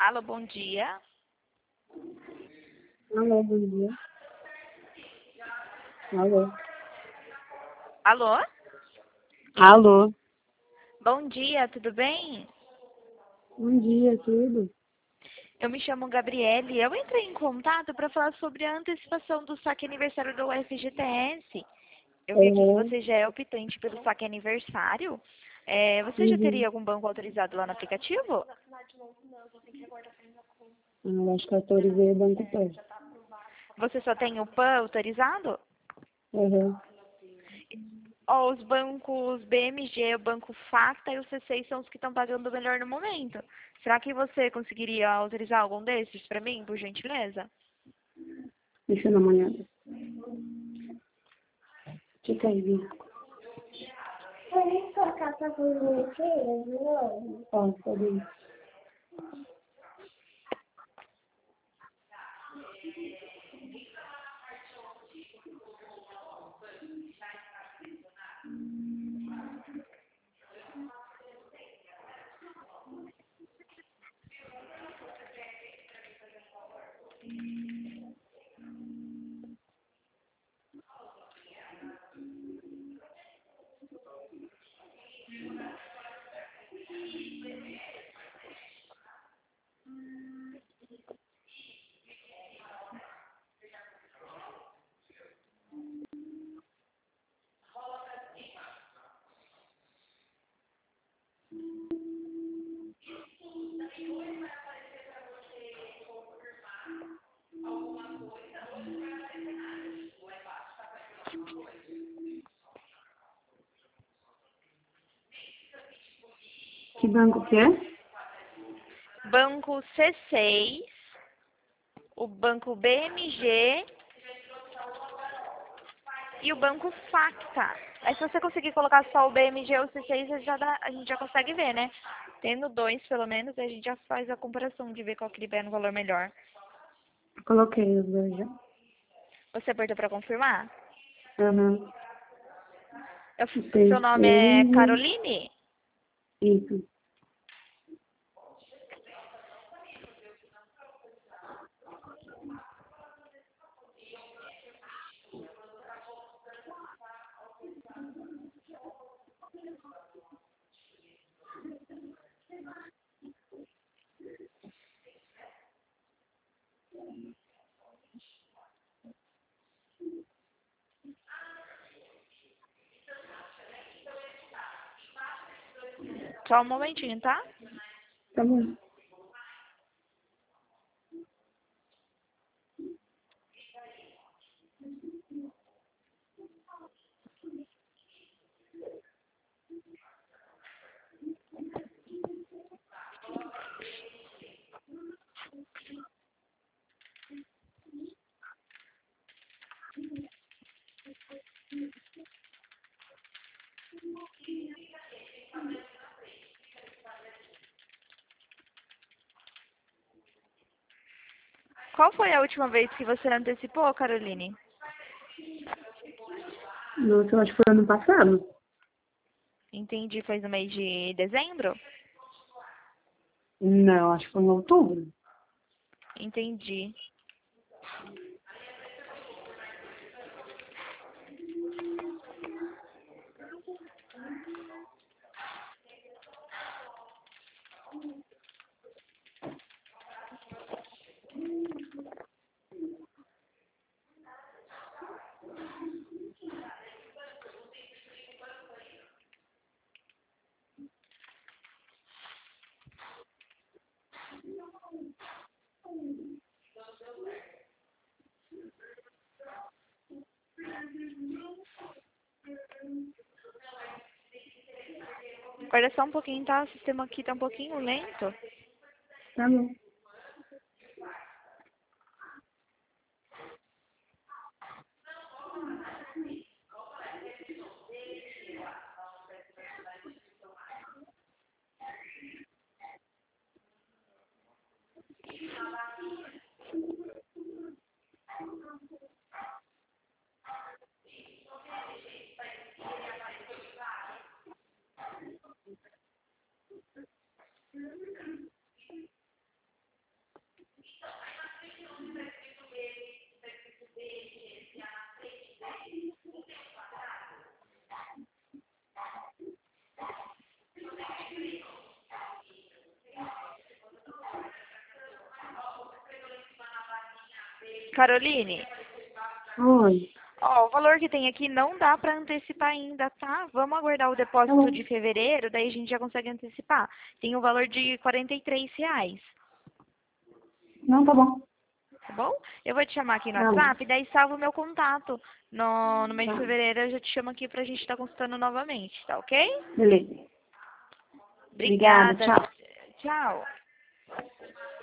Alô, bom dia. Alô, bom dia. Alô. Alô? Alô. Bom dia, tudo bem? Bom dia, tudo? Eu me chamo Gabriele. Eu entrei em contato para falar sobre a antecipação do saque aniversário da UFGTS. Eu vi aqui que Uhum. você já é optante pelo saque aniversário. Você já Uhum. teria algum banco autorizado lá no aplicativo? Acho que eu autorizei o Banco Pan. Você só tem o PAN autorizado? Uhum. Ó, os bancos BMG, o Banco Facta e o C6 são os que estão pagando melhor no momento. Será que você conseguiria autorizar algum desses para mim, por gentileza? Deixa eu dar uma olhada. Fica aí, Vim. Pode colocar pra comer de novo? Pode ir. Que banco que é? Banco C6, o Banco BMG e o Banco Facta. Aí se você conseguir colocar só o BMG ou o C6, a gente já consegue ver, né? Tendo dois, pelo menos, a gente já faz a comparação de ver qual que libera um valor melhor. Coloquei os dois já. Você apertou para confirmar? Uhum. Seu nome é P6. Caroline? Isso. Só um momentinho, tá? Tá bom. Qual foi a última vez que você antecipou, Caroline? Nossa, eu acho que foi ano passado. Entendi, foi no mês de dezembro? Não, acho que foi em outubro. Entendi. Guarda só um pouquinho, tá? O sistema aqui tá um pouquinho lento. Tá bom. Caroline, Oi. ó, o valor que tem aqui não dá para antecipar ainda, tá? Vamos aguardar o depósito de fevereiro, daí a gente já consegue antecipar. Tem o valor de R$ 43, Não, tá bom. tá bom? Eu vou te chamar aqui no Tá bom. WhatsApp, daí salva o meu contato. No mês de Tá. fevereiro eu já te chamo aqui pra gente estar consultando novamente, tá ok? Beleza. Obrigada, Obrigada. tchau. Tchau.